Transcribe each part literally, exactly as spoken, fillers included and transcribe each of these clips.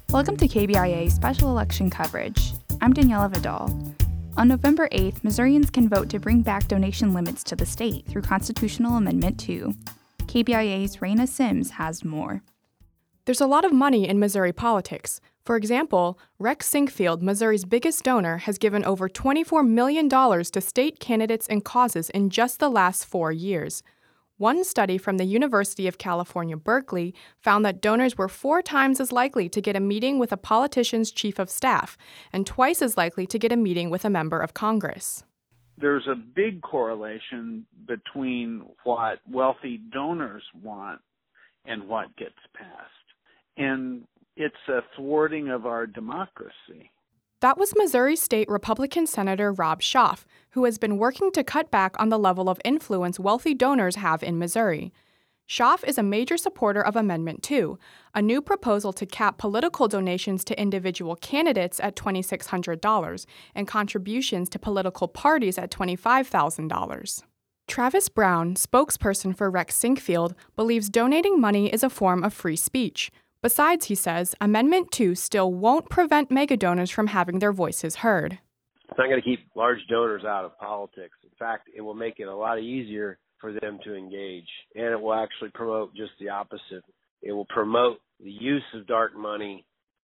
Welcome to K B I A Special Election Coverage. I'm Daniela Vidal. On November eighth, Missourians can vote to bring back donation limits to the state through Constitutional Amendment two. K B I A's Raina Sims has more. There's a lot of money in Missouri politics. For example, Rex Sinkfield, Missouri's biggest donor, has given over twenty-four million dollars to state candidates and causes in just the last four years. One study from the University of California, Berkeley, found that donors were four times as likely to get a meeting with a politician's chief of staff and twice as likely to get a meeting with a member of Congress. There's a big correlation between what wealthy donors want and what gets passed. And it's a thwarting of our democracy. That was Missouri State Republican Senator Rob Schaaf, who has been working to cut back on the level of influence wealthy donors have in Missouri. Schaaf is a major supporter of Amendment two, a new proposal to cap political donations to individual candidates at two thousand six hundred dollars and contributions to political parties at twenty-five thousand dollars. Travis Brown, spokesperson for Rex Sinkfield, believes donating money is a form of free speech. Besides, he says, Amendment two still won't prevent megadonors from having their voices heard. It's not going to keep large donors out of politics. In fact, it will make it a lot easier for them to engage, and it will actually promote just the opposite. It will promote the use of dark money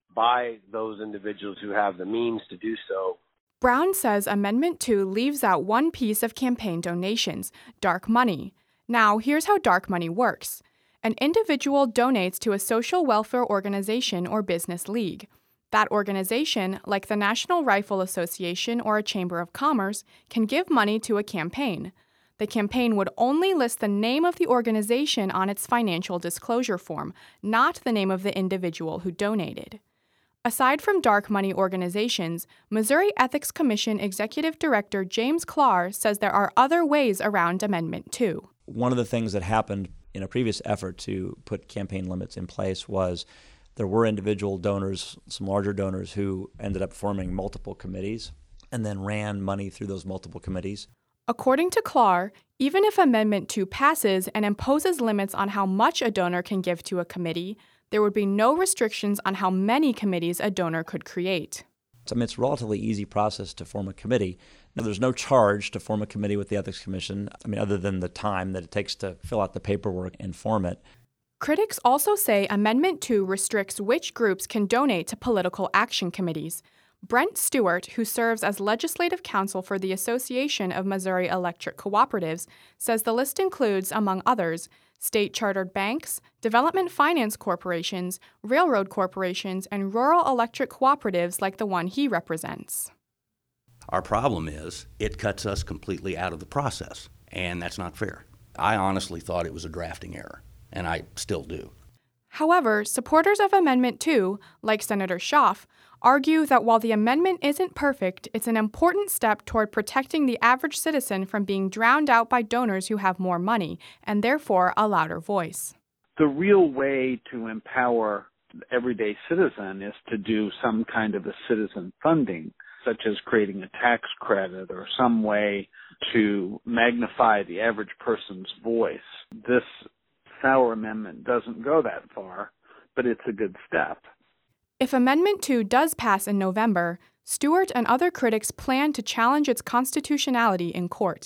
by those individuals who have the means to do so. Brown says Amendment two leaves out one piece of campaign donations, dark money. Now, here's how dark money works. An individual donates to a social welfare organization or business league. That organization, like the National Rifle Association or a Chamber of Commerce, can give money to a campaign. The campaign would only list the name of the organization on its financial disclosure form, not the name of the individual who donated. Aside from dark money organizations, Missouri Ethics Commission Executive Director James Klar says there are other ways around Amendment two. One of the things that happened in a previous effort to put campaign limits in place was there were individual donors, some larger donors, who ended up forming multiple committees and then ran money through those multiple committees. According to Klar, even if Amendment two passes and imposes limits on how much a donor can give to a committee, there would be no restrictions on how many committees a donor could create. I mean, it's a relatively easy process to form a committee. Now, there's no charge to form a committee with the Ethics Commission, I mean, other than the time that it takes to fill out the paperwork and form it. Critics also say Amendment two restricts which groups can donate to political action committees. Brent Stewart, who serves as legislative counsel for the Association of Missouri Electric Cooperatives, says the list includes, among others, state-chartered banks, development finance corporations, railroad corporations, and rural electric cooperatives like the one he represents. Our problem is it cuts us completely out of the process, and that's not fair. I honestly thought it was a drafting error, and I still do. However, supporters of Amendment two, like Senator Schaaf, argue that while the amendment isn't perfect, it's an important step toward protecting the average citizen from being drowned out by donors who have more money, and therefore a louder voice. The real way to empower the everyday citizen is to do some kind of a citizen funding, such as creating a tax credit or some way to magnify the average person's voice. This Sauer Amendment doesn't go that far, but it's a good step. If Amendment two does pass in November, Stewart and other critics plan to challenge its constitutionality in court.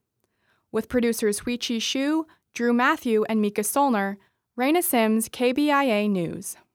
With producers Hui-Chi Shu, Drew Matthew, and Mika Solner, Raina Sims, K B I A News.